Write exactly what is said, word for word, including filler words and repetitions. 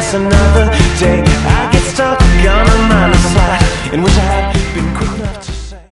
just another day. I get stuck on a mindless slide in which I have been quick enough to